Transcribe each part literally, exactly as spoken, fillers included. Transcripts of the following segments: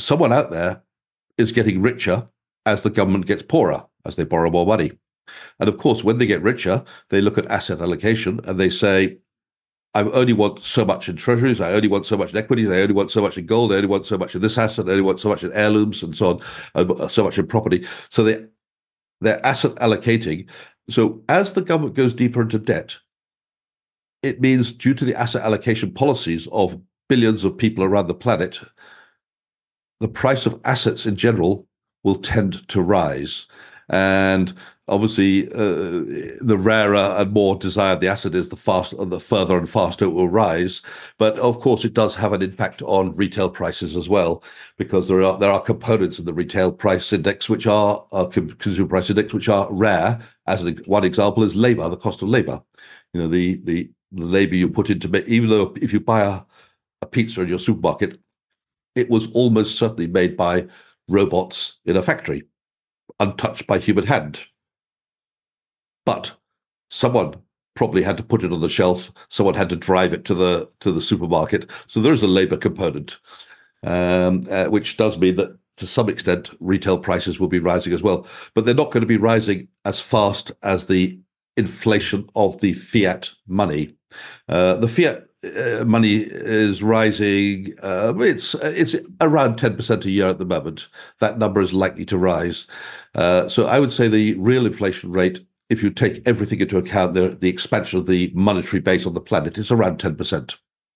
someone out there is getting richer as the government gets poorer, as they borrow more money. And of course, when they get richer, they look at asset allocation and they say, I only want so much in treasuries, I only want so much in equities, I only want so much in gold, I only want so much in this asset, I only want so much in heirlooms and so on, so much in property. So they, they're asset allocating. So as the government goes deeper into debt, it means due to the asset allocation policies of billions of people around the planet, the price of assets in general will tend to rise. And obviously, uh, the rarer and more desired the asset is, the faster, the further and faster it will rise. But of course, it does have an impact on retail prices as well, because there are there are components in the retail price index which are uh, consumer price index which are rare. As an, one example is labor, the cost of labor. You know, the the, the labor you put into, even though if you buy a, a pizza in your supermarket, it was almost certainly made by robots in a factory, untouched by human hand. But someone probably had to put it on the shelf. Someone had to drive it to the to the supermarket. So there is a labor component, um, uh, which does mean that to some extent retail prices will be rising as well. But they're not going to be rising as fast as the inflation of the fiat money. Uh, the fiat uh, money is rising. Uh, it's it's around ten percent a year at the moment. That number is likely to rise. Uh, so I would say the real inflation rate, if you take everything into account, the, the expansion of the monetary base on the planet, is around ten percent.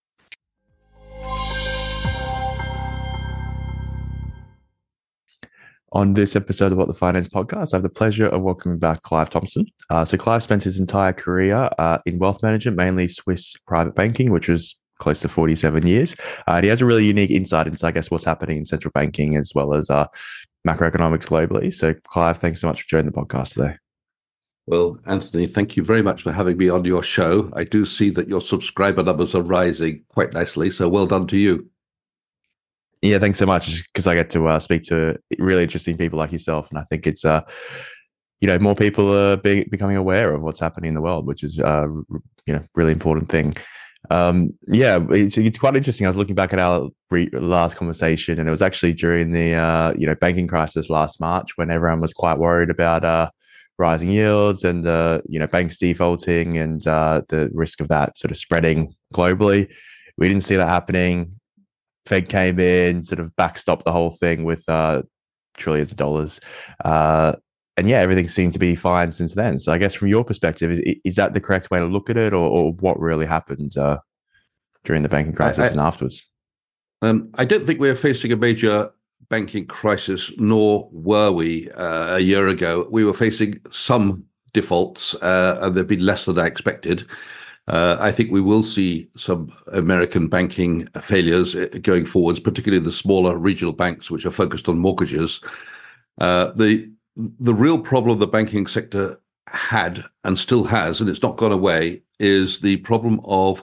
On this episode of What the Finance Podcast, I have the pleasure of welcoming back Clive Thompson. Uh, so Clive spent his entire career uh, in wealth management, mainly Swiss private banking, which was close to forty-seven years. Uh, and he has a really unique insight into, I guess, what's happening in central banking as well as uh, macroeconomics globally. So Clive, thanks so much for joining the podcast today. Well, Anthony, thank you very much for having me on your show. I do see that your subscriber numbers are rising quite nicely, so well done to you. Yeah, thanks so much, because I get to uh, speak to really interesting people like yourself, and I think it's, uh, you know, more people are be- becoming aware of what's happening in the world, which is, uh, you know, really important thing. Um, yeah, it's, it's quite interesting. I was looking back at our re- last conversation, and it was actually during the, uh, you know, banking crisis last March when everyone was quite worried about uh, rising yields and, uh, you know, banks defaulting and uh, the risk of that sort of spreading globally. We didn't see that happening. Fed came in, sort of backstopped the whole thing with uh, trillions of dollars. Uh, and yeah, everything seemed to be fine since then. So I guess from your perspective, is, is that the correct way to look at it, or, or what really happened uh, during the banking crisis I, I, and afterwards? Um, I don't think we're facing a major banking crisis, nor were we uh, a year ago. We were facing some defaults, uh, and they've been less than I expected. Uh, I think we will see some American banking failures going forwards, particularly the smaller regional banks, which are focused on mortgages. Uh, the the real problem the banking sector had and still has, and it's not gone away, is the problem of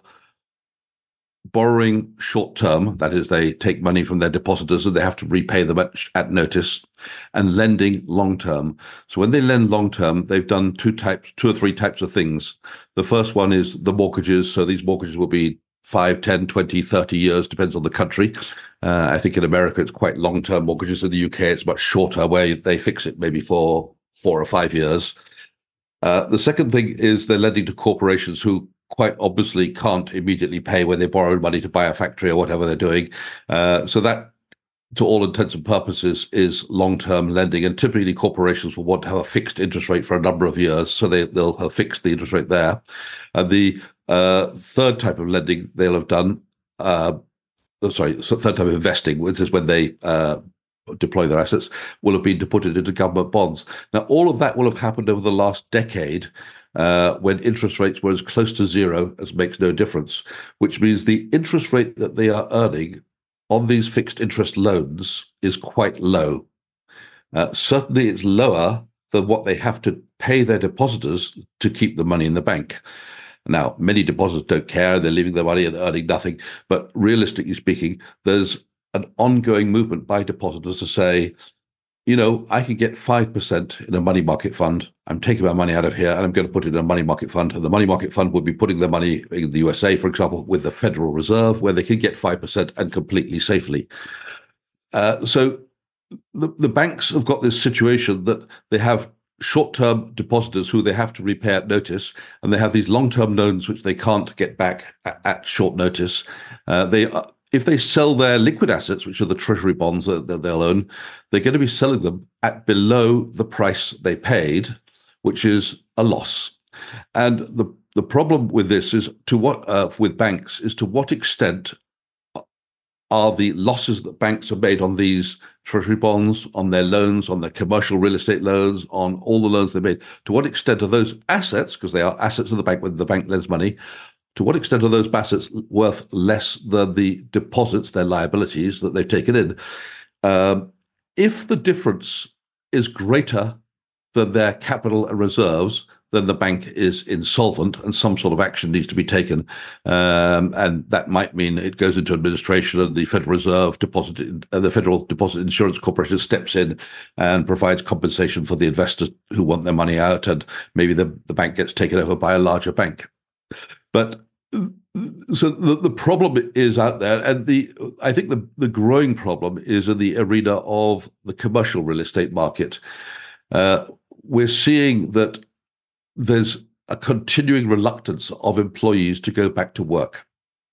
borrowing short term. That is, they take money from their depositors and they have to repay them at, at notice, and lending long term. So when they lend long term, they've done two types, two or three types of things. The first one is the mortgages. So these mortgages will be five, ten, twenty, thirty years, depends on the country. Uh, I think in America, it's quite long term mortgages. In the U K, it's much shorter, where they fix it maybe for four or five years. Uh, the second thing is they're lending to corporations who quite obviously can't immediately pay when they borrowed money to buy a factory or whatever they're doing. Uh, so that, to all intents and purposes, is long-term lending. And typically corporations will want to have a fixed interest rate for a number of years, so they, they'll have fixed the interest rate there. And the uh, third type of lending they'll have done, uh, oh, sorry, so third type of investing, which is when they uh, deploy their assets, will have been to put it into government bonds. Now, all of that will have happened over the last decade, Uh, when interest rates were as close to zero as makes no difference, which means the interest rate that they are earning on these fixed interest loans is quite low. Uh, certainly it's lower than what they have to pay their depositors to keep the money in the bank. Now, many depositors don't care. They're leaving their money and earning nothing. But realistically speaking, there's an ongoing movement by depositors to say, you know, I can get five percent in a money market fund. I'm taking my money out of here and I'm going to put it in a money market fund. And the money market fund would be putting their money in the U S A, for example, with the Federal Reserve, where they can get five percent and completely safely. Uh, so the, the banks have got this situation that they have short-term depositors who they have to repay at notice, and they have these long-term loans which they can't get back at, at short notice. Uh, they, uh, if they sell their liquid assets, which are the treasury bonds that, that they'll own, they're going to be selling them at below the price they paid, which is a loss. And the the problem with this is to what uh, with banks is to what extent are the losses that banks have made on these treasury bonds, on their loans, on their commercial real estate loans, on all the loans they made, to what extent are those assets, because they are assets of the bank when the bank lends money, to what extent are those assets worth less than the deposits, their liabilities that they've taken in? Um, if the difference is greater than their capital and reserves, then the bank is insolvent and some sort of action needs to be taken. Um, and that might mean it goes into administration and the Federal Reserve Deposit, uh, the Federal Deposit Insurance Corporation steps in and provides compensation for the investors who want their money out, and maybe the, the bank gets taken over by a larger bank. But so the, the problem is out there, and the I think the, the growing problem is in the arena of the commercial real estate market. Uh, we're seeing that there's a continuing reluctance of employees to go back to work.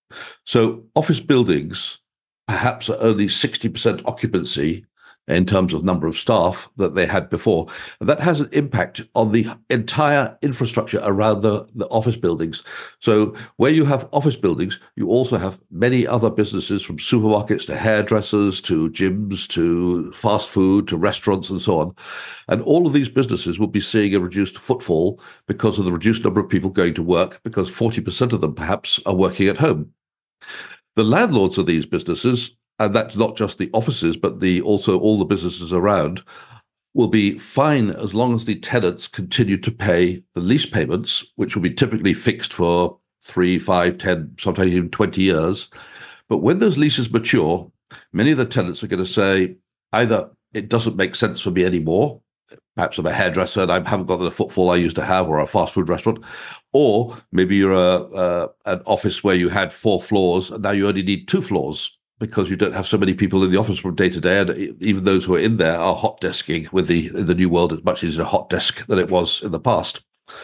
So office buildings perhaps are only sixty percent occupancy in terms of number of staff that they had before. And that has an impact on the entire infrastructure around the, the office buildings. So where you have office buildings, you also have many other businesses, from supermarkets to hairdressers to gyms to fast food to restaurants and so on. And all of these businesses will be seeing a reduced footfall because of the reduced number of people going to work, because forty percent of them perhaps are working at home. The landlords of these businesses, and that's not just the offices, but the also all the businesses around, will be fine as long as the tenants continue to pay the lease payments, which will be typically fixed for three, five, ten, sometimes even twenty years. But when those leases mature, many of the tenants are going to say, either it doesn't make sense for me anymore, perhaps I'm a hairdresser and I haven't got the footfall I used to have, or a fast food restaurant, or maybe you're a, uh, an office where you had four floors and now you only need two floors, because you don't have so many people in the office from day to day, and even those who are in there are hot desking. With the in the new world, it's much easier a hot desk than it was in the past.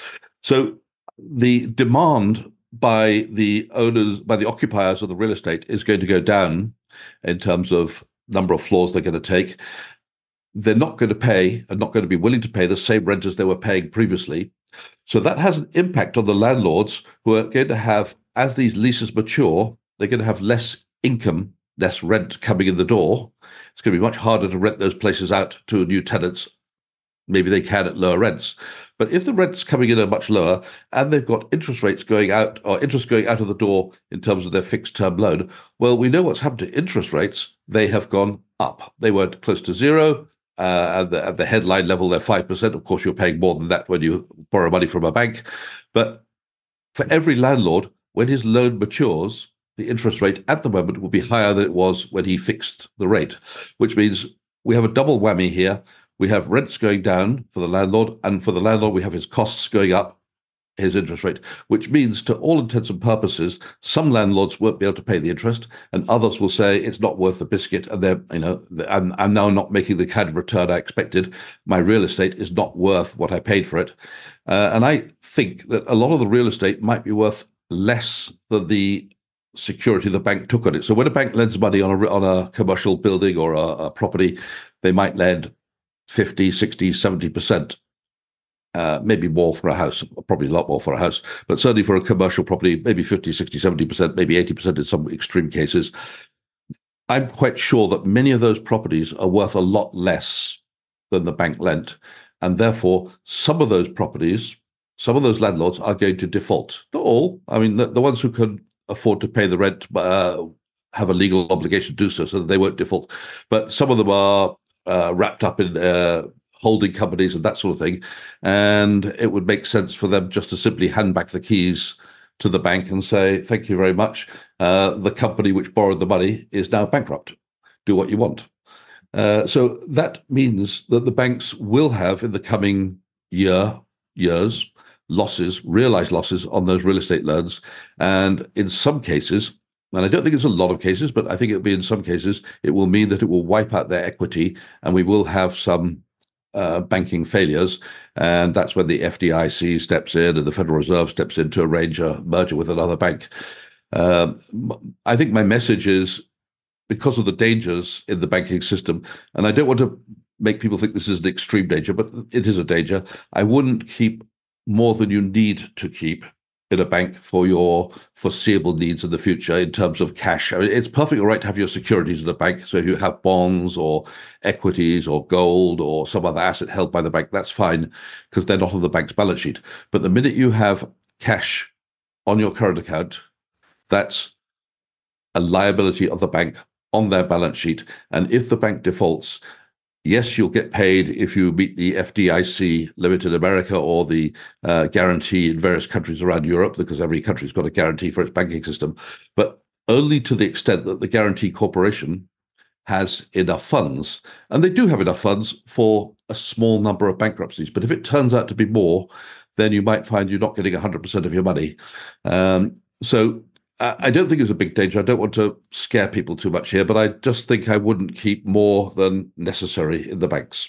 So the demand by the owners, by the occupiers of the real estate, is going to go down in terms of number of floors they're going to take. They're not going to pay and not going to be willing to pay the same rent as they were paying previously. So that has an impact on the landlords, who are going to have, as these leases mature, they're going to have less income, less rent coming in the door. It's going to be much harder to rent those places out to new tenants. Maybe they can at lower rents. But if the rents coming in are much lower and they've got interest rates going out, or interest going out of the door in terms of their fixed term loan, well, we know what's happened to interest rates. They have gone up. They were close to zero. Uh, at, the, at the headline level, they're five percent. Of course, you're paying more than that when you borrow money from a bank. But for every landlord, when his loan matures, the interest rate at the moment will be higher than it was when he fixed the rate, which means we have a double whammy here. We have rents going down for the landlord, and for the landlord, we have his costs going up, his interest rate, which means, to all intents and purposes, some landlords won't be able to pay the interest, and others will say it's not worth the biscuit, and they're, you know, I'm, I'm now not making the kind of return I expected. My real estate is not worth what I paid for it. Uh, and I think that a lot of the real estate might be worth less than the security the bank took on it. So when a bank lends money on a, on a commercial building or a, a property, they might lend fifty, sixty, seventy percent, uh, maybe more for a house, probably a lot more for a house, but certainly for a commercial property, maybe fifty, sixty, seventy percent, maybe eighty percent in some extreme cases. I'm quite sure that many of those properties are worth a lot less than the bank lent. And therefore, some of those properties, some of those landlords are going to default. Not all. I mean, the, the ones who can afford to pay the rent uh, have a legal obligation to do so, so that they won't default. But some of them are uh, wrapped up in uh, holding companies and that sort of thing. And it would make sense for them just to simply hand back the keys to the bank and say, thank you very much. Uh, the company which borrowed the money is now bankrupt. Do what you want. Uh, so that means that the banks will have, in the coming year, years, losses, realized losses on those real estate loans. And in some cases, And I don't think it's a lot of cases, but I think it'll be in some cases, it will mean that it will wipe out their equity and we will have some uh, banking failures. And that's when the F D I C steps in and the Federal Reserve steps in to arrange a merger with another bank. Um, I think my message is, because of the dangers in the banking system, and I don't want to make people think this is an extreme danger, but it is a danger. I wouldn't keep more than you need to keep in a bank for your foreseeable needs in the future in terms of cash. I mean, it's perfectly all right to have your securities in a bank. So if you have bonds or equities or gold or some other asset held by the bank, that's fine because they're not on the bank's balance sheet. But the minute you have cash on your current account, that's a liability of the bank on their balance sheet. And if the bank defaults, yes, you'll get paid if you meet the F D I C limit in America or the uh, guarantee in various countries around Europe, because every country's got a guarantee for its banking system, but only to the extent that the guarantee corporation has enough funds. And they do have enough funds for a small number of bankruptcies. But if it turns out to be more, then you might find you're not getting one hundred percent of your money. Um, so I don't think it's a big danger. I don't want to scare people too much here, but I just think I wouldn't keep more than necessary in the banks.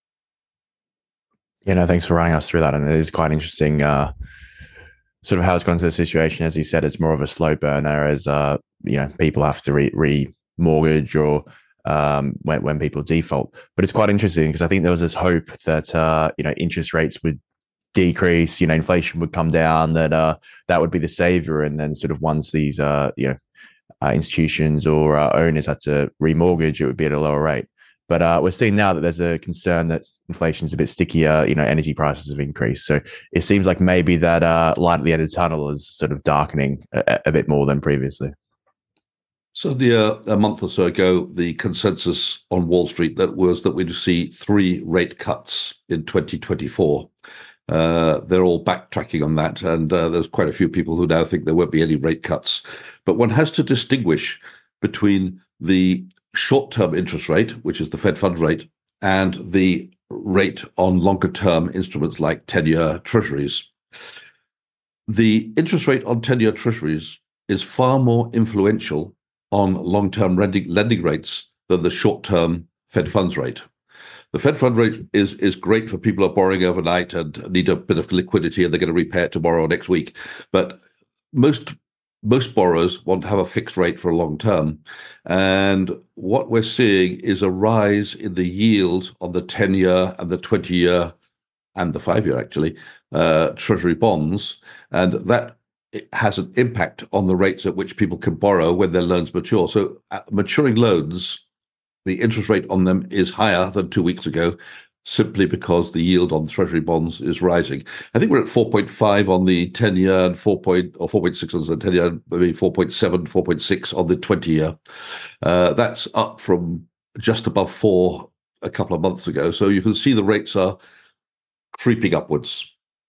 You know, thanks for running us through that. And it is quite interesting, uh, sort of how it's gone to the situation. As you said, it's more of a slow burner as, uh, you know, people have to re- re-mortgage or um, when, when people default. But it's quite interesting because I think there was this hope that, uh, you know, interest rates would decrease, you know, inflation would come down, that uh, that would be the savior. And then sort of once these, uh, you know, uh, institutions or uh, owners had to remortgage, it would be at a lower rate. But uh, we're seeing now that there's a concern that inflation is a bit stickier, you know, energy prices have increased. So it seems like maybe that uh, light at the end of the tunnel is sort of darkening a, a bit more than previously. So the, uh, a month or so ago, the consensus on Wall Street that was that we'd see three rate cuts in twenty twenty-four. Uh, they're all backtracking on that, and uh, there's quite a few people who now think there won't be any rate cuts. But one has to distinguish between the short-term interest rate, which is the Fed funds rate, and the rate on longer-term instruments like ten-year treasuries. The interest rate on ten-year treasuries is far more influential on long-term lending, lending rates than the short-term Fed funds rate. The Fed fund rate is, is great for people who are borrowing overnight and need a bit of liquidity and they're going to repay it tomorrow or next week. But most most borrowers want to have a fixed rate for a long term. And what we're seeing is a rise in the yield on the ten-year and the twenty-year and the five-year, actually, uh, Treasury bonds. And that has an impact on the rates at which people can borrow when their loans mature. So uh, maturing loans, the interest rate on them is higher than two weeks ago, simply because the yield on Treasury bonds is rising. I think we're at four point five on the ten-year and four point or four point six on the ten-year, maybe four point seven, four point six on the twenty-year. Uh, that's up from just above four a couple of months ago. So you can see the rates are creeping upwards.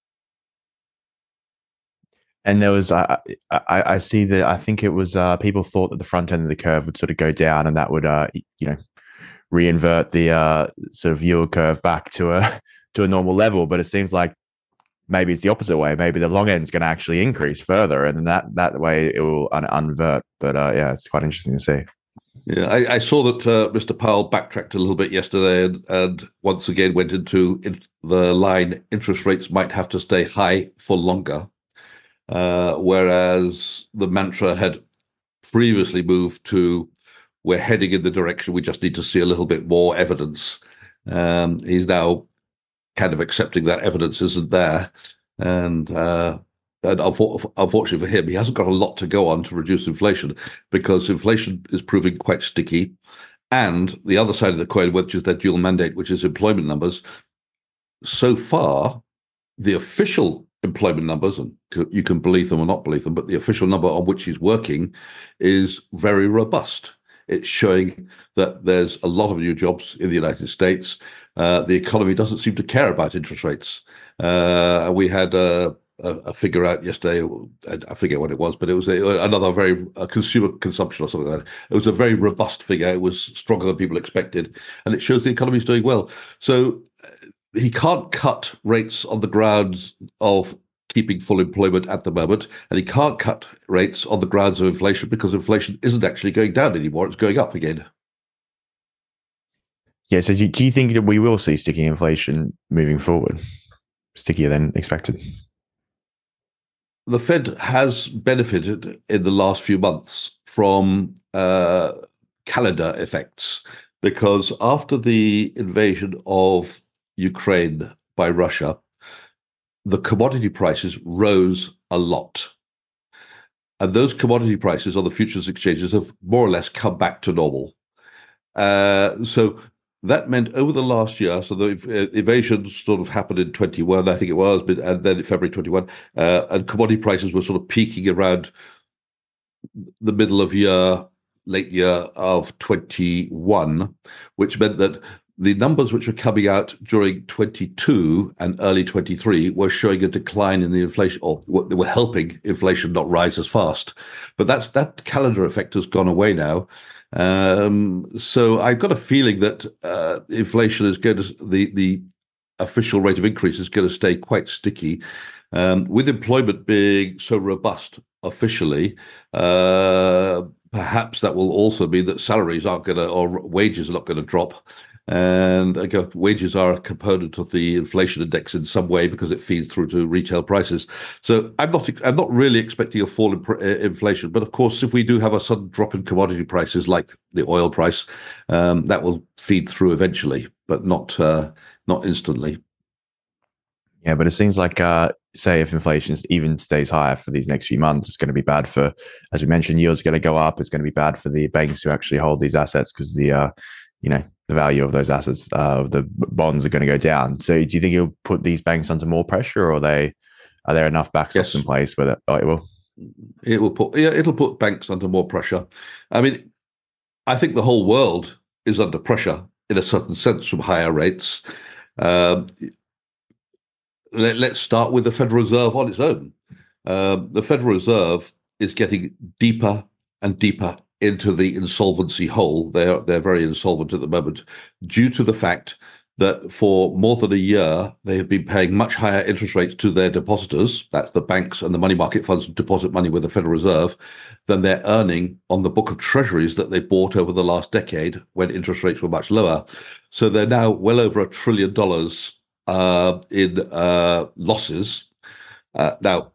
And there was, I, I, I see that, I think it was, uh, people thought that the front end of the curve would sort of go down and that would, uh, you know, reinvert the uh, sort of yield curve back to a, to a normal level. But it seems like maybe it's the opposite way. Maybe the long end is going to actually increase further and that, that way it will un- unvert. But uh, yeah, it's quite interesting to see. Yeah, I, I saw that uh, Mister Powell backtracked a little bit yesterday and, and once again went into in the line, interest rates might have to stay high for longer. Uh, whereas the mantra had previously moved to, we're heading in the direction, we just need to see a little bit more evidence. Um, he's now kind of accepting that evidence isn't there. And, uh, and unfortunately for him, he hasn't got a lot to go on to reduce inflation because inflation is proving quite sticky. And the other side of the coin, which is their dual mandate, which is employment numbers, so far, the official employment numbers, and you can believe them or not believe them, but the official number on which he's working is very robust. It's showing that there's a lot of new jobs in the United States. Uh, the economy doesn't seem to care about interest rates. Uh, we had a, a, a figure out yesterday, I forget what it was, but it was a, another very a consumer consumption or something like that. It was a very robust figure. It was stronger than people expected, and it shows the economy is doing well. So he can't cut rates on the grounds of keeping full employment at the moment, and he can't cut rates on the grounds of inflation because inflation isn't actually going down anymore; it's going up again. Yeah. So do, do you think that we will see sticky inflation moving forward, stickier than expected? The Fed has benefited in the last few months from uh, calendar effects because after the invasion of Ukraine by Russia, the commodity prices rose a lot. And those commodity prices on the futures exchanges have more or less come back to normal. Uh, so that meant over the last year, so the invasion sort of happened in twenty-one, I think it was, and then in February twenty-one, uh, and commodity prices were sort of peaking around the middle of year, late year of twenty-one, which meant that the numbers which were coming out during twenty-two and early twenty-three were showing a decline in the inflation, or they were helping inflation not rise as fast. But that's that calendar effect has gone away now. Um, so I've got a feeling that uh, inflation is going to, the, the official rate of increase is going to stay quite sticky. Um, with employment being so robust officially, uh, perhaps that will also mean that salaries aren't going to, or wages are not going to drop. And again, wages are a component of the inflation index in some way because it feeds through to retail prices. So I'm not I'm not really expecting a fall in pr- inflation. But of course, if we do have a sudden drop in commodity prices like the oil price, um, that will feed through eventually, but not uh, not instantly. Yeah, but it seems like, uh, say, if inflation even stays higher for these next few months, it's going to be bad for, as we mentioned, yields are going to go up. It's going to be bad for the banks who actually hold these assets because the, uh, you know, the value of those assets, uh, the bonds are going to go down. So, do you think it'll put these banks under more pressure, or are they, are there enough backstops yes. in place with it? Oh, it will. It will put, yeah, it'll put banks under more pressure. I mean, I think the whole world is under pressure in a certain sense from higher rates. Um, let, let's start with the Federal Reserve on its own. Um, the Federal Reserve is getting deeper and deeper into the insolvency hole. They're they're very insolvent at the moment due to the fact that for more than a year they have been paying much higher interest rates to their depositors, that's the banks and the money market funds who deposit money with the Federal Reserve, than they're earning on the book of treasuries that they bought over the last decade when interest rates were much lower. So they're now well over a trillion dollars uh, in uh, losses. Uh, now,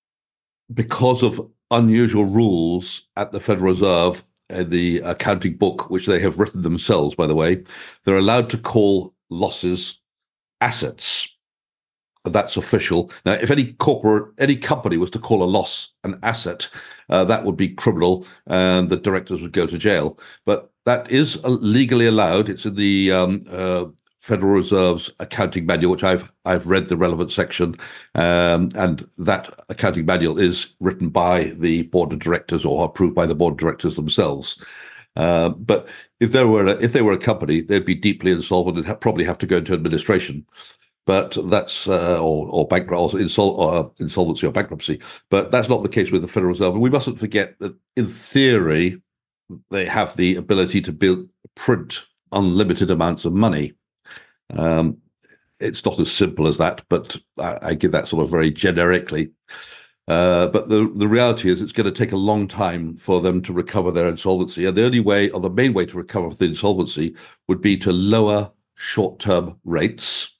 because of unusual rules at the Federal Reserve, uh, the accounting book, which they have written themselves, by the way, they're allowed to call losses assets. That's official. Now, if any corporate, any company was to call a loss an asset, uh, that would be criminal, and the directors would go to jail. But that is legally allowed. It's in the um, uh, Federal Reserve's accounting manual, which I've I've read the relevant section, um, and that accounting manual is written by the board of directors or approved by the board of directors themselves. Uh, but if there were a, if they were a company, they'd be deeply insolvent and ha- probably have to go into administration. But that's uh, or or bankrupt or, insol- or insolvency or bankruptcy. But that's not the case with the Federal Reserve. And we mustn't forget that in theory they have the ability to build print unlimited amounts of money. Um, it's not as simple as that, but I, I give that sort of very generically. Uh, but the, the reality is it's going to take a long time for them to recover their insolvency. And the only way, or the main way to recover the insolvency would be to lower short-term rates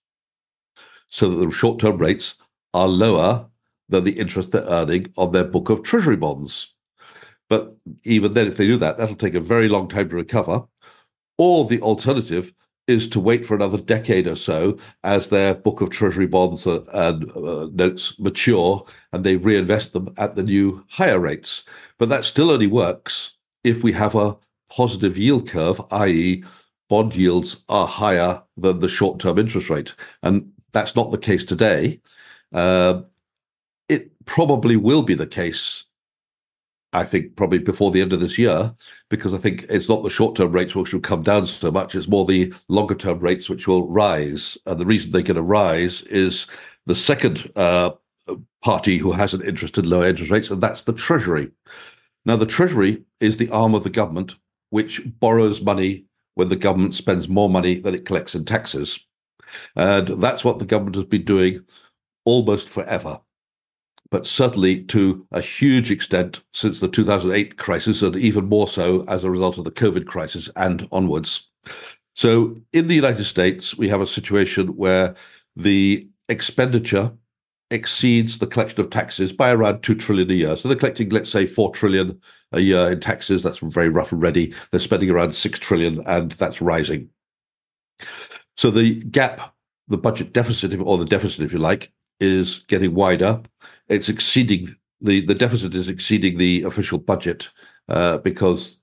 so that the short-term rates are lower than the interest they're earning on their book of treasury bonds. But even then, if they do that, that'll take a very long time to recover. Or the alternative is to wait for another decade or so as their book of treasury bonds and uh, notes mature and they reinvest them at the new higher rates. But that still only works if we have a positive yield curve, that is bond yields are higher than the short-term interest rate. And that's not the case today. Uh, it probably will be the case, I think, probably before the end of this year, because I think it's not the short-term rates which will come down so much, it's more the longer-term rates which will rise. And the reason they're going to rise is the second uh, party who has an interest in lower interest rates, and that's the Treasury. Now, the Treasury is the arm of the government which borrows money when the government spends more money than it collects in taxes. And that's what the government has been doing almost forever. but certainly to a huge extent since the two thousand eight crisis, and even more so as a result of the COVID crisis and onwards. So in the United States, we have a situation where the expenditure exceeds the collection of taxes by around two trillion a year. So they're collecting, let's say, four trillion a year in taxes. That's very rough and ready. They're spending around six trillion, and that's rising. So the gap, the budget deficit, or the deficit, if you like, is getting wider. It's exceeding the the deficit is exceeding the official budget uh, because,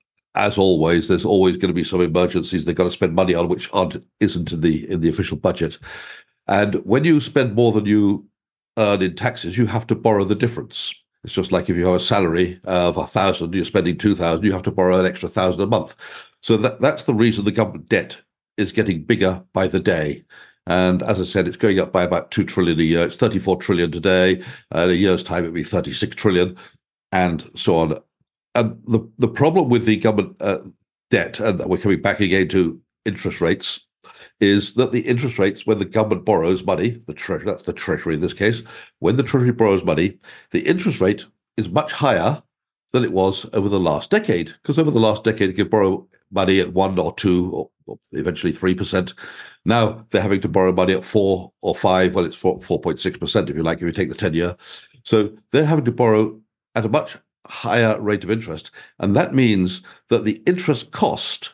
as always, there's always going to be some emergencies they've got to spend money on, which aren't isn't in the in the official budget. And when you spend more than you earn in taxes, you have to borrow the difference. It's just like if you have a salary of a thousand, you're spending two thousand, you have to borrow an extra thousand a month. So that that's the reason the government debt is getting bigger by the day. And as I said, it's going up by about two trillion a year. It's thirty-four trillion today. Uh, in a year's time, it'll be thirty-six trillion, and so on. And the, the problem with the government uh, debt, and we're coming back again to interest rates, is that the interest rates, when the government borrows money, the treasury, that's the treasury in this case, when the treasury borrows money, the interest rate is much higher than it was over the last decade. Because over the last decade, you could borrow money at one or two or, or eventually three percent. Now they're having to borrow money at four or five. Well, it's four, four point six percent if you like, if you take the ten year. So they're having to borrow at a much higher rate of interest. And that means that the interest cost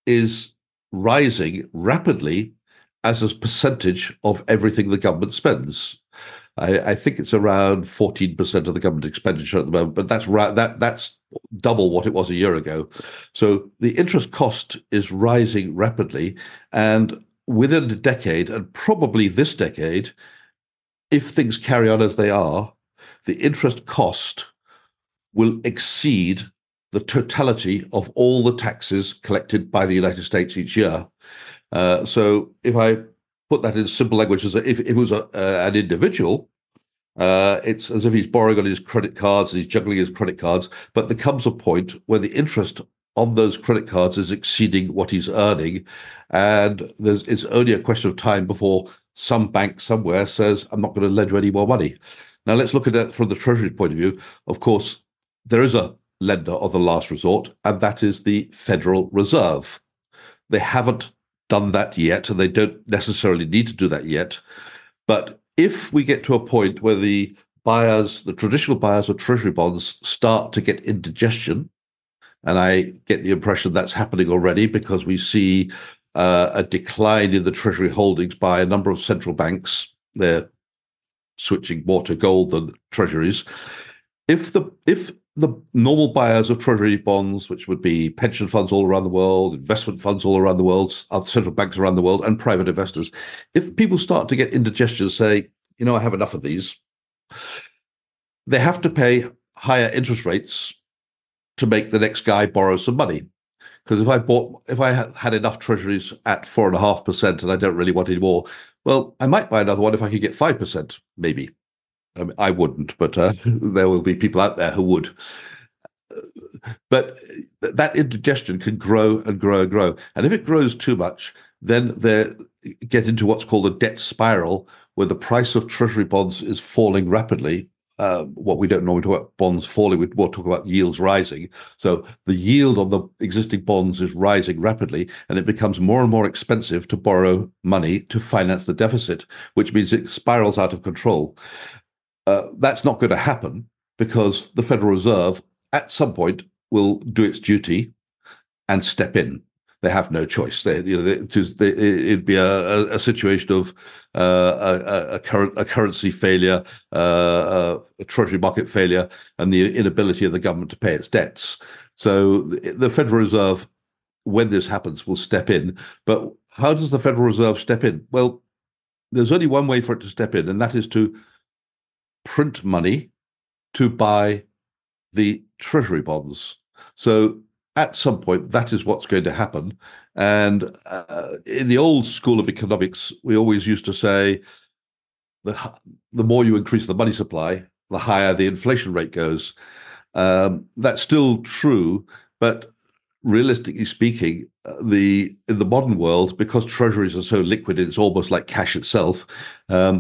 is rising rapidly as a percentage of everything the government spends. I, I think it's around fourteen percent of the government expenditure at the moment, but that's right. That that's double what it was a year ago. So the interest cost is rising rapidly, and within a decade, and probably this decade, if things carry on as they are, the interest cost will exceed the totality of all the taxes collected by the United States each year. Uh, so if I put that in simple language, as if, if it was a, uh, an individual, uh, it's as if he's borrowing on his credit cards, he's juggling his credit cards, but there comes a point where the interest on those credit cards is exceeding what he's earning, and there's it's only a question of time before some bank somewhere says, I'm not going to lend you any more money. Now, let's look at it from the Treasury point of view. Of course, there is a lender of the last resort, and that is the Federal Reserve. They haven't done that yet, and they don't necessarily need to do that yet. But if we get to a point where the buyers, the traditional buyers of Treasury bonds, start to get indigestion, and I get the impression that's happening already because we see uh, a decline in the Treasury holdings by a number of central banks. They're switching more to gold than Treasuries. If the if the normal buyers of Treasury bonds, which would be pension funds all around the world, investment funds all around the world, other central banks around the world, and private investors, if people start to get indigestion, say, you know, I have enough of these, they have to pay higher interest rates to make the next guy borrow some money. Because if I bought, if I had enough treasuries at four and a half percent and I don't really want any more, well, I might buy another one if I could get five percent, maybe. I mean, I wouldn't, but uh, there will be people out there who would. But that indigestion can grow and grow and grow. And if it grows too much, then they get into what's called a debt spiral, where the price of treasury bonds is falling rapidly. Uh, what we don't normally talk about bonds falling, we more talk about yields rising. So the yield on the existing bonds is rising rapidly, and it becomes more and more expensive to borrow money to finance the deficit, which means it spirals out of control. Uh, that's not going to happen because the Federal Reserve at some point will do its duty and step in. They have no choice. They, you know, they, they, it'd be a, a situation of uh, a, a, current, a currency failure, uh, a treasury market failure, and the inability of the government to pay its debts. So the, the Federal Reserve, when this happens, will step in. But how does the Federal Reserve step in? Well, there's only one way for it to step in, and that is to print money to buy the treasury bonds. So at some point, that is what's going to happen. And uh, in the old school of economics, we always used to say the, the more you increase the money supply, the higher the inflation rate goes. Um, that's still true, but realistically speaking, the in the modern world, because treasuries are so liquid, it's almost like cash itself. Um,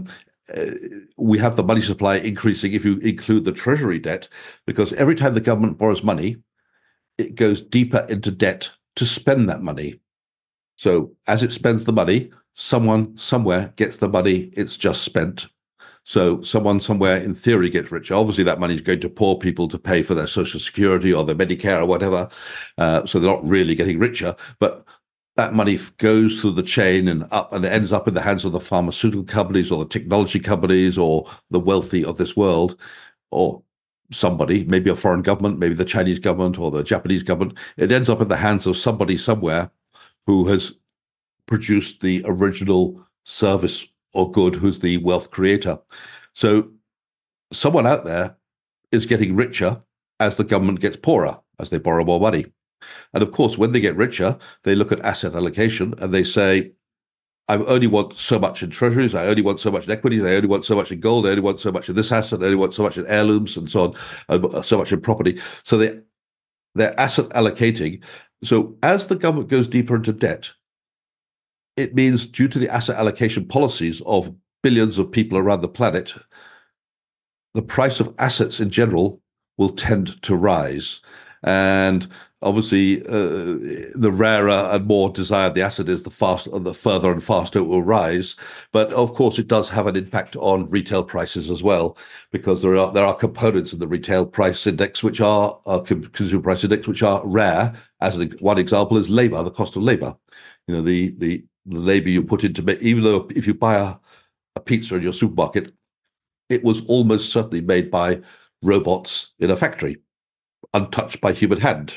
uh, we have the money supply increasing if you include the treasury debt, because every time the government borrows money, it goes deeper into debt to spend that money. So as it spends the money, someone somewhere gets the money it's just spent. So someone somewhere in theory gets richer. Obviously, that money is going to poor people to pay for their Social Security or their Medicare or whatever. Uh, so they're not really getting richer. But that money goes through the chain and up and it ends up in the hands of the pharmaceutical companies or the technology companies or the wealthy of this world, or somebody, maybe a foreign government, maybe the Chinese government or the Japanese government. It ends up in the hands of somebody somewhere who has produced the original service or good, who's the wealth creator. So someone out there is getting richer as the government gets poorer, as they borrow more money. And of course, when they get richer, they look at asset allocation and they say, I only want so much in treasuries, I only want so much in equities, I only want so much in gold, I only want so much in this asset, I only want so much in heirlooms and so on, uh, so much in property. So they, they're asset allocating. So as the government goes deeper into debt, it means due to the asset allocation policies of billions of people around the planet, the price of assets in general will tend to rise. And obviously, uh, the rarer and more desired the asset is, the faster, the further and faster it will rise. But of course, it does have an impact on retail prices as well, because there are there are components in the retail price index which are uh, consumer price index which are rare. As an, one example is labor, the cost of labor. You know, the the the labor you put into, even though if you buy a, a pizza in your supermarket, it was almost certainly made by robots in a factory, untouched by human hand.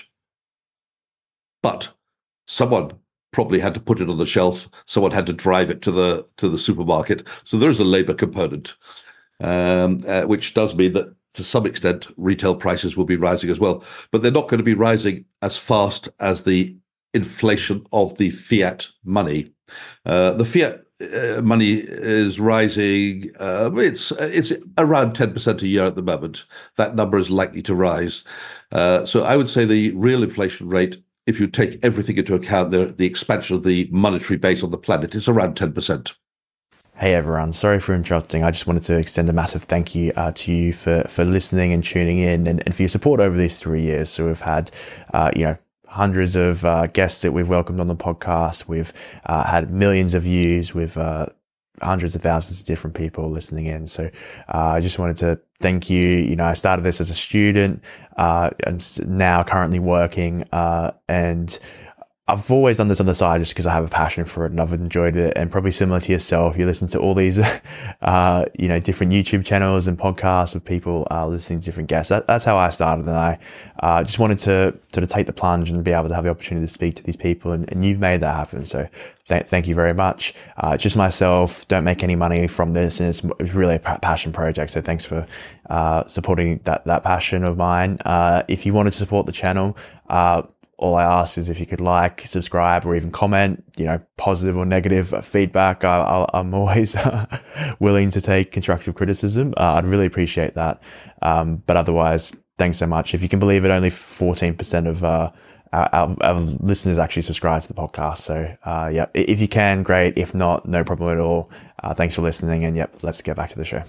But someone probably had to put it on the shelf. Someone had to drive it to the to the supermarket. So there is a labor component, um, uh, which does mean that to some extent retail prices will be rising as well. But they're not going to be rising as fast as the inflation of the fiat money. Uh, the fiat uh, money is rising. Uh, it's it's around ten percent a year at the moment. That number is likely to rise. Uh, so I would say the real inflation rate, if you take everything into account, the, the expansion of the monetary base on the planet, is around ten percent. Hey everyone, sorry for interrupting. I just wanted to extend a massive thank you uh, to you for, for listening and tuning in, and, and for your support over these three years. So we've had, uh, you know, hundreds of uh, guests that we've welcomed on the podcast. We've uh, had millions of views with uh, hundreds of thousands of different people listening in. So uh, I just wanted to thank you. You know, I started this as a student. Uh, I'm now currently working, uh, and I've always done this on the side just because I have a passion for it and I've enjoyed it. And probably similar to yourself, you listen to all these, uh, you know, different YouTube channels and podcasts of people uh, listening to different guests. That, that's how I started. And I uh, just wanted to sort of take the plunge and be able to have the opportunity to speak to these people. And, and you've made that happen. So th- thank you very much. Uh, just myself, don't make any money from this. And it's, it's really a passion project. So thanks for uh, supporting that, that passion of mine. Uh, if you wanted to support the channel, uh, all I ask is if you could like, subscribe, or even comment, you know, positive or negative feedback. I, I, I'm always willing to take constructive criticism. Uh, I'd really appreciate that. Um, but otherwise, thanks so much. If you can believe it, only fourteen percent of uh, our, our, our listeners actually subscribe to the podcast. So, uh, yeah, if you can, great. If not, no problem at all. Uh, thanks for listening. And yep, let's get back to the show.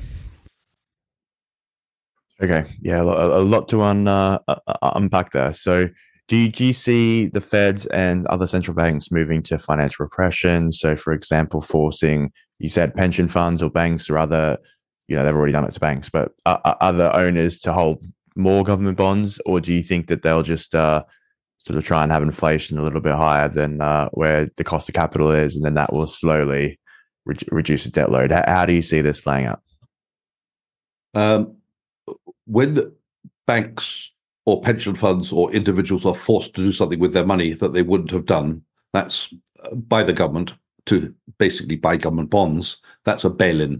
Okay. Yeah, a, a lot to un, uh, unpack there. So, Do you, do you see the Feds and other central banks moving to financial repression? So, for example, forcing, you said pension funds or banks or other, you know, they've already done it to banks, but uh, other owners to hold more government bonds? Or do you think that they'll just uh, sort of try and have inflation a little bit higher than uh, where the cost of capital is, and then that will slowly re- reduce the debt load? How, how do you see this playing out? Um, when banks or pension funds or individuals are forced to do something with their money that they wouldn't have done, that's by the government to basically buy government bonds, that's a bail-in.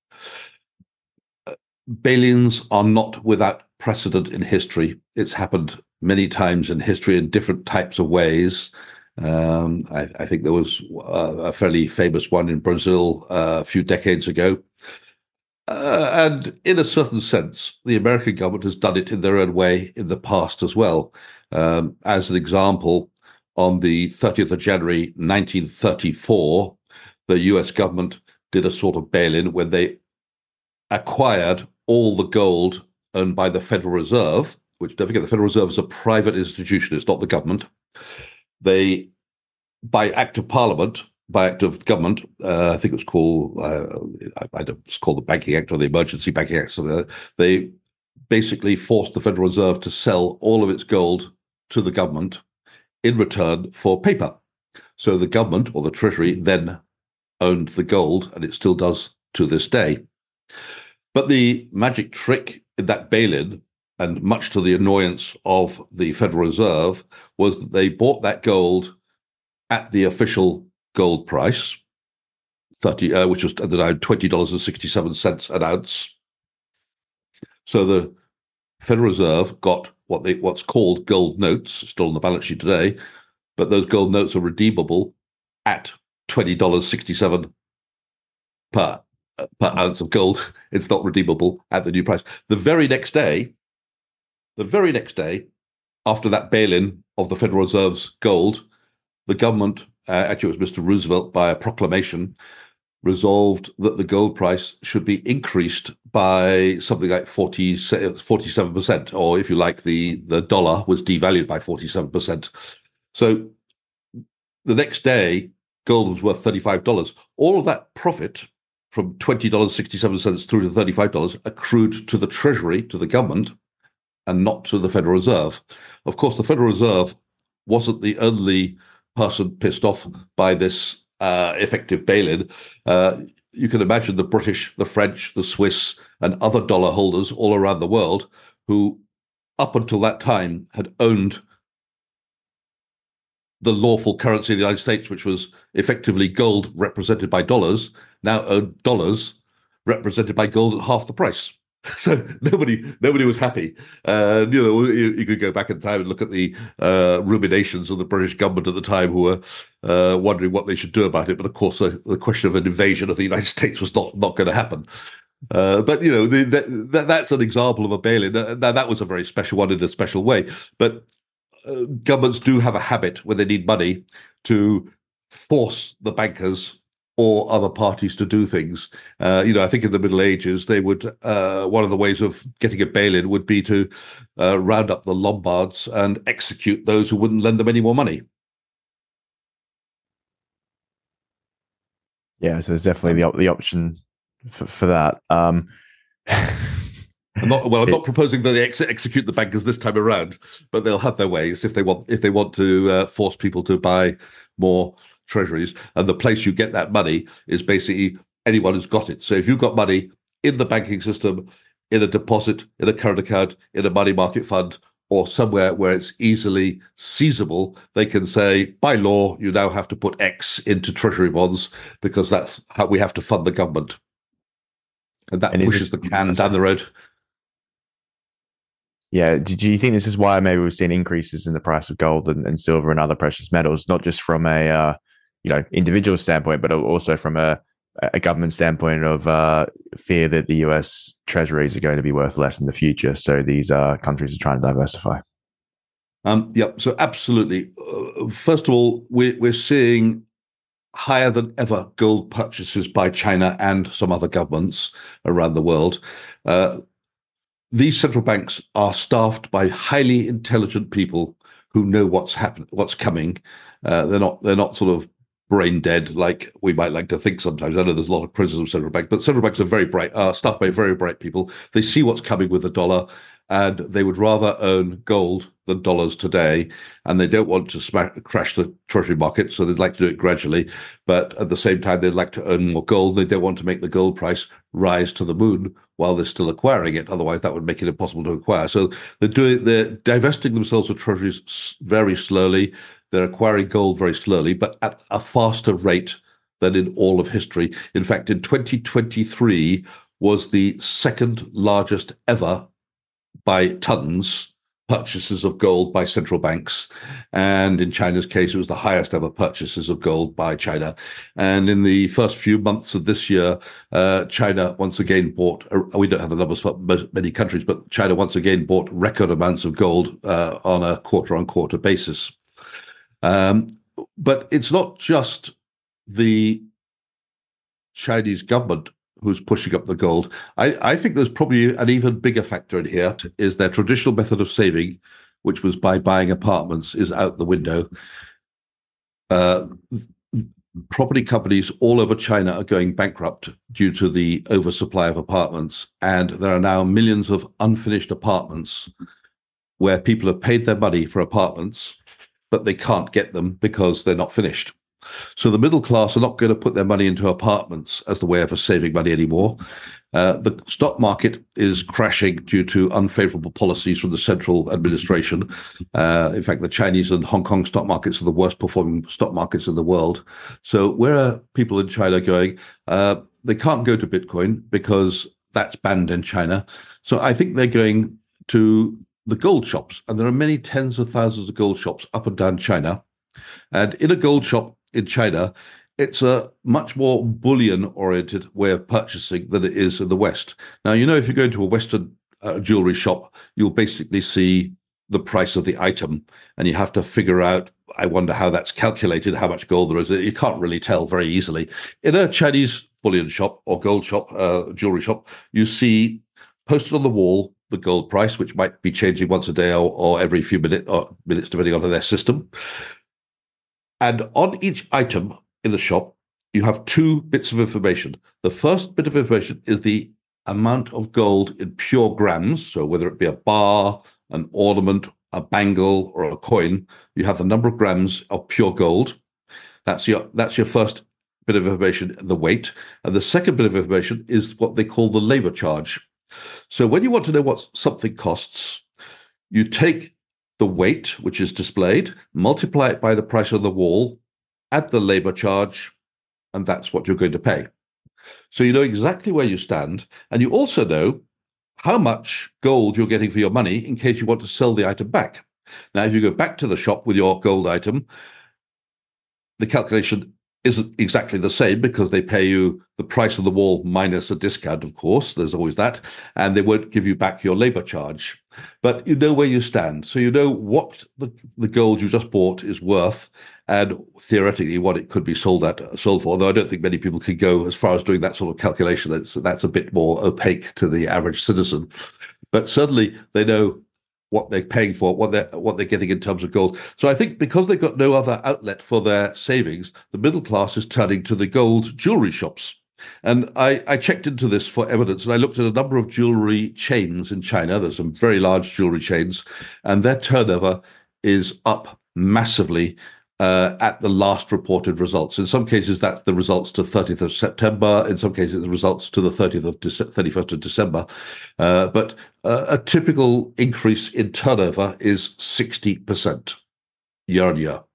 Bail-ins are not without precedent in history. It's happened many times in history in different types of ways. Um, I, I think there was a fairly famous one in Brazil uh, a few decades ago. Uh, and in a certain sense, the American government has done it in their own way in the past as well. Um, as an example, on the thirtieth of January, nineteen thirty-four, the U S government did a sort of bail-in when they acquired all the gold owned by the Federal Reserve, which, don't forget, the Federal Reserve is a private institution, it's not the government. They, by act of parliament, by act of government, uh, I think it was called, uh, I, I don't, it's called the Banking Act or the Emergency Banking Act, something like that. They basically forced the Federal Reserve to sell all of its gold to the government in return for paper. So the government or the Treasury then owned the gold, and it still does to this day. But the magic trick in that bail-in, and much to the annoyance of the Federal Reserve, was that they bought that gold at the official gold price, thirty, uh, which was at the time twenty dollars and sixty-seven cents an ounce. So the Federal Reserve got what they what's called gold notes, still on the balance sheet today, but those gold notes are redeemable at twenty dollars and sixty-seven cents per per ounce of gold. It's not redeemable at the new price. The very next day, the very next day, after that bail-in of the Federal Reserve's gold, the government, uh, actually it was Mister Roosevelt, by a proclamation, resolved that the gold price should be increased by something like forty, forty-seven percent, or if you like, the, the dollar was devalued by forty-seven percent. So the next day, gold was worth thirty-five dollars. All of that profit from twenty dollars and sixty-seven cents through to thirty-five dollars accrued to the Treasury, to the government, and not to the Federal Reserve. Of course, the Federal Reserve wasn't the only person pissed off by this uh, effective bail-in. Uh, you can imagine the British, the French, the Swiss, and other dollar holders all around the world who, up until that time, had owned the lawful currency of the United States, which was effectively gold represented by dollars, now owned dollars represented by gold at half the price. So nobody, nobody was happy. Uh, you know, you, you could go back in time and look at the uh, ruminations of the British government at the time, who were uh, wondering what they should do about it. But of course, uh, the question of an invasion of the United States was not not going to happen. Uh, but you know, the, the, that's an example of a bail-in. Now that was a very special one in a special way. But uh, governments do have a habit when they need money to force the bankers or other parties to do things. Uh, you know, I think in the Middle Ages, they would, uh, one of the ways of getting a bail-in would be to uh, round up the Lombards and execute those who wouldn't lend them any more money. Yeah, so there's definitely the the option for, for that. Um, I'm not, well, I'm not proposing that they ex- execute the bankers this time around, but they'll have their ways if they want. If they want to uh, force people to buy more treasuries, and the place you get that money is basically anyone who's got it. So if you've got money in the banking system, in a deposit, in a current account, in a money market fund, or somewhere where it's easily seizable, they can say, by law, you now have to put X into treasury bonds because that's how we have to fund the government. And that and pushes this, the can down the road. Yeah. Do you think this is why maybe we've seen increases in the price of gold and, and silver and other precious metals, not just from a uh, you know individual standpoint, but also from a, a government standpoint of uh, fear that the U S treasuries are going to be worth less in the future? So these uh, countries are trying to diversify. Um, yeah. So absolutely. Uh, first of all, we're we're seeing higher than ever gold purchases by China and some other governments around the world. Uh, these central banks are staffed by highly intelligent people who know what's happening, what's coming. Uh, they're not they're not sort of brain dead like we might like to think sometimes. I know there's a lot of criticism of central banks, but central banks are very bright, uh, staffed by very bright people. They see what's coming with the dollar, and they would rather own gold than dollars today. And they don't want to smash, crash the treasury market, so they'd like to do it gradually. But at the same time, they'd like to own more gold. They don't want to make the gold price rise to the moon while they're still acquiring it. Otherwise, that would make it impossible to acquire. So they're doing, they're divesting themselves of treasuries very slowly. They're acquiring gold very slowly, but at a faster rate than in all of history. In fact, in twenty twenty-three was the second largest ever by tons purchases of gold by central banks. And in China's case, it was the highest ever purchases of gold by China. And in the first few months of this year, uh, China once again bought, uh, we don't have the numbers for many countries, but China once again bought record amounts of gold uh, on a quarter on quarter basis. Um, but it's not just the Chinese government who's pushing up the gold. I, I think there's probably an even bigger factor in here is their traditional method of saving, which was by buying apartments, is out the window. Uh, property companies all over China are going bankrupt due to the oversupply of apartments. And there are now millions of unfinished apartments where people have paid their money for apartments, but they can't get them because they're not finished. So the middle class are not going to put their money into apartments as the way of saving money anymore. Uh, the stock market is crashing due to unfavorable policies from the central administration. Uh, in fact, the Chinese and Hong Kong stock markets are the worst performing stock markets in the world. So where are people in China going? Uh, they can't go to Bitcoin because that's banned in China. So I think they're going to the gold shops. And there are many tens of thousands of gold shops up and down China. And in a gold shop in China, it's a much more bullion-oriented way of purchasing than it is in the West. Now, you know, if you go into a Western uh, jewelry shop, you'll basically see the price of the item, and you have to figure out, I wonder how that's calculated, how much gold there is. You can't really tell very easily. In a Chinese bullion shop or gold shop, uh, jewelry shop, you see posted on the wall the gold price, which might be changing once a day or, or every few minute, or minutes, depending on their system. And on each item in the shop, you have two bits of information. The first bit of information is the amount of gold in pure grams. So whether it be a bar, an ornament, a bangle, or a coin, you have the number of grams of pure gold. That's your that's your first bit of information, the weight. And the second bit of information is what they call the labor charge. So when you want to know what something costs, you take the weight, which is displayed, multiply it by the price on the wall, add the labor charge, and that's what you're going to pay. So you know exactly where you stand, and you also know how much gold you're getting for your money in case you want to sell the item back. Now, if you go back to the shop with your gold item, the calculation isn't exactly the same because they pay you the price of the wall minus a discount, of course. There's always that. And they won't give you back your labor charge. But you know where you stand. So you know what the, the gold you just bought is worth and theoretically what it could be sold at sold for. Although I don't think many people could go as far as doing that sort of calculation. That's, that's a bit more opaque to the average citizen. But certainly they know what they're paying for, what they're what they're getting in terms of gold. So I think because they've got no other outlet for their savings, the middle class is turning to the gold jewelry shops. And I, I checked into this for evidence, and I looked at a number of jewelry chains in China. There's some very large jewelry chains, and their turnover is up massively uh, at the last reported results. In some cases, that's the results to thirtieth of September. In some cases, the results to the thirtieth of Dece- thirty-first of December. Uh, but uh, a typical increase in turnover is sixty percent year on year.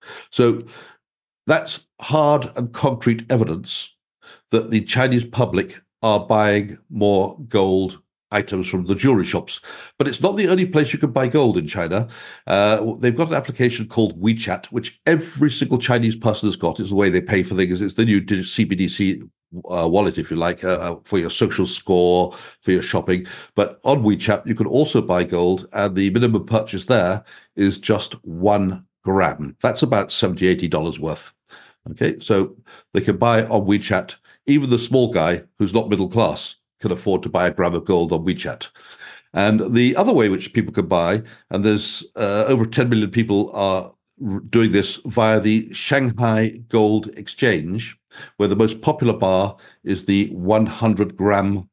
So that's hard and concrete evidence that the Chinese public are buying more gold items from the jewelry shops. But it's not the only place you can buy gold in China. Uh, they've got an application called WeChat, which every single Chinese person has got. It's the way they pay for things. It's the new C B D C uh, wallet, if you like, uh, for your social score, for your shopping. But on WeChat, you can also buy gold, and the minimum purchase there is just one gram. That's about seventy dollars, eighty dollars worth. Okay, so they can buy on WeChat. Even the small guy who's not middle class can afford to buy a gram of gold on WeChat. And the other way which people can buy, and there's uh, over ten million people are r- doing this via the Shanghai Gold Exchange, where the most popular bar is the one hundred gram,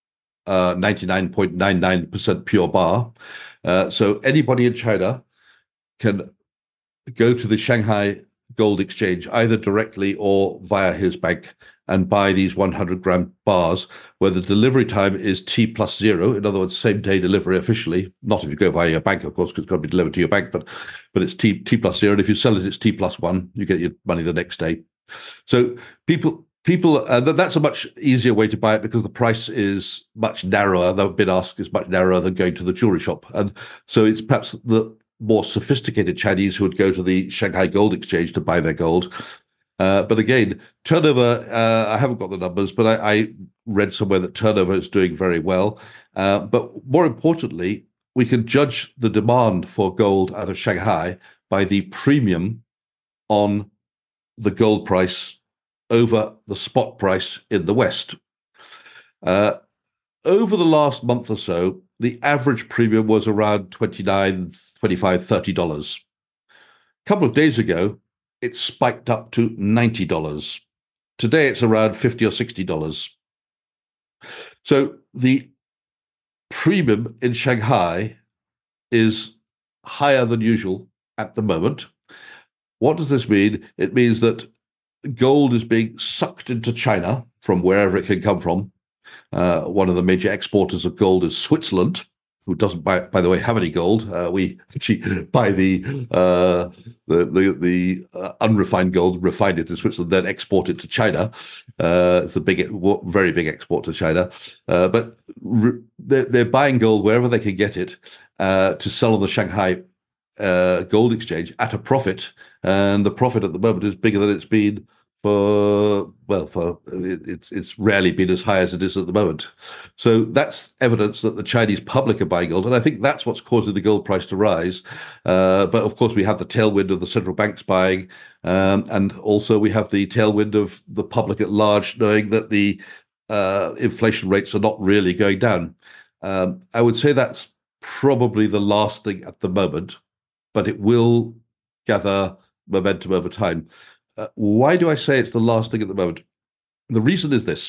uh, ninety-nine point nine nine percent pure bar. Uh, so anybody in China can go to the Shanghai Gold Exchange, either directly or via his bank, and buy these one hundred gram bars where the delivery time is T plus zero. In other words, same day delivery officially, not if you go via your bank, of course, because it's got to be delivered to your bank, but but it's T, T plus zero. And if you sell it, it's T plus one. You get your money the next day. So people, people, uh, that's a much easier way to buy it because the price is much narrower. The bid ask is much narrower than going to the jewelry shop. And so it's perhaps the more sophisticated Chinese who would go to the Shanghai Gold Exchange to buy their gold. Uh, but again, turnover, uh, I haven't got the numbers, but I, I read somewhere that turnover is doing very well. Uh, but more importantly, we can judge the demand for gold out of Shanghai by the premium on the gold price over the spot price in the West. Uh, over the last month or so, the average premium was around twenty-nine, twenty-five, thirty dollars. A couple of days ago, it spiked up to ninety dollars. Today, it's around fifty or sixty dollars. So the premium in Shanghai is higher than usual at the moment. What does this mean? It means that gold is being sucked into China from wherever it can come from. Uh, one of the major exporters of gold is Switzerland, who doesn't, by, by the way, have any gold. Uh, we actually buy the uh, the the, the uh, unrefined gold, refine it in Switzerland, then export it to China. Uh, it's a big, very big export to China. Uh, but re- they're, they're buying gold wherever they can get it uh, to sell on the Shanghai uh, Gold Exchange at a profit, and the profit at the moment is bigger than it's been for well, for it's it's rarely been as high as it is at the moment. So that's evidence that the Chinese public are buying gold, and I think that's what's causing the gold price to rise. Uh, but of course, we have the tailwind of the central banks buying, um, and also we have the tailwind of the public at large knowing that the uh, inflation rates are not really going down. Um, I would say that's probably the last thing at the moment, but it will gather momentum over time. Uh, why do I say it's the last thing at the moment? The reason is this.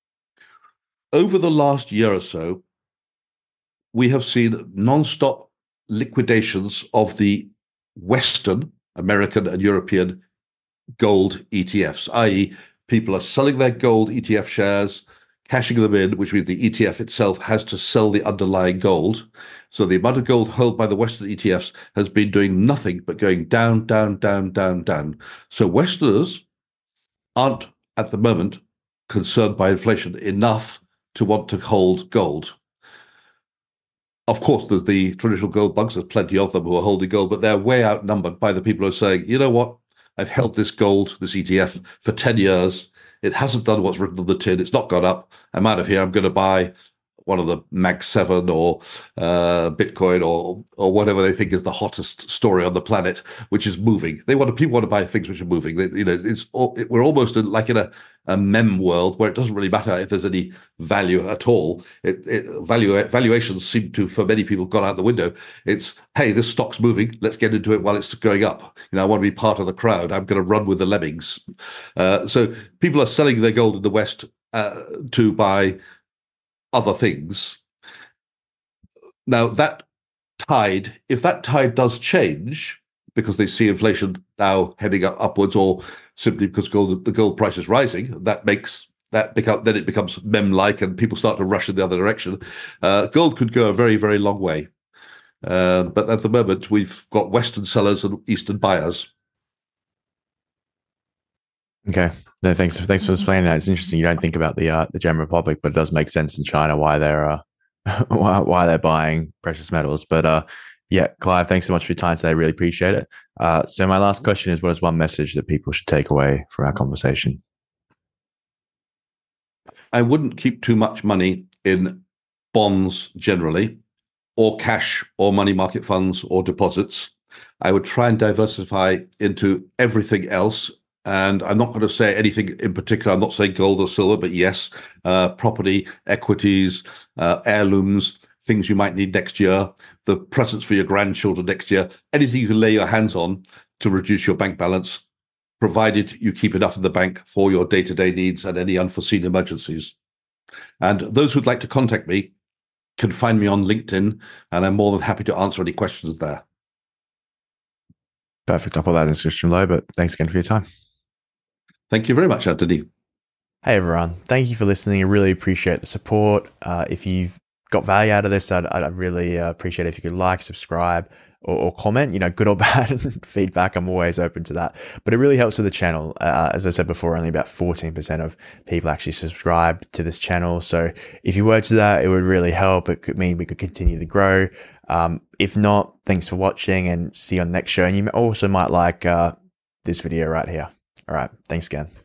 Over the last year or so, we have seen non-stop liquidations of the Western, American and European gold E T Fs, that is people are selling their gold E T F shares, cashing them in, which means the E T F itself has to sell the underlying gold. So the amount of gold held by the Western E T Fs has been doing nothing but going down, down, down, down, down. So Westerners aren't at the moment concerned by inflation enough to want to hold gold. Of course, there's the traditional gold bugs. There's plenty of them who are holding gold, but they're way outnumbered by the people who are saying, you know what, I've held this gold, this E T F, for ten years. It hasn't done what's written on the tin. It's not gone up. I'm out of here. I'm going to buy one of the Mag seven or uh, Bitcoin or or whatever they think is the hottest story on the planet, which is moving. They want to, people want to buy things which are moving. They, you know, it's it, we're almost in, like in a, a meme world where it doesn't really matter if there's any value at all. It, it value valuations seem to, for many people, gone out the window. It's, hey, this stock's moving. Let's get into it while it's going up. You know, I want to be part of the crowd. I'm going to run with the lemmings. Uh, so people are selling their gold in the West uh, to buy other things. Now, that tide, if that tide does change because they see inflation now heading up upwards, or simply because gold, the gold price is rising, that makes that become then it becomes meme-like and people start to rush in the other direction. Uh, gold could go a very, very long way. Uh, but at the moment, we've got Western sellers and Eastern buyers. Okay. No, thanks. Thanks for explaining that. It's interesting. You don't think about the uh, the general public, but it does make sense in China why they're uh, why, why they're buying precious metals. But uh, yeah, Clive, thanks so much for your time today. Really appreciate it. Uh, so my last question is: what is one message that people should take away from our conversation? I wouldn't keep too much money in bonds generally, or cash, or money market funds, or deposits. I would try and diversify into everything else. And I'm not going to say anything in particular. I'm not saying gold or silver, but yes, uh, property, equities, uh, heirlooms, things you might need next year, the presents for your grandchildren next year, anything you can lay your hands on to reduce your bank balance, provided you keep enough in the bank for your day-to-day needs and any unforeseen emergencies. And those who'd like to contact me can find me on LinkedIn, and I'm more than happy to answer any questions there. Perfect. I'll put that in the description below, but thanks again for your time. Thank you very much, Anthony. Hey, everyone. Thank you for listening. I really appreciate the support. Uh, if you've got value out of this, I'd, I'd really uh, appreciate it if you could like, subscribe, or, or comment, you know, good or bad feedback. I'm always open to that. But it really helps with the channel. Uh, as I said before, only about fourteen percent of people actually subscribe to this channel. So if you were to that, it would really help. It could mean we could continue to grow. Um, if not, thanks for watching, and see you on the next show. And you also might like uh, this video right here. All right. Thanks again.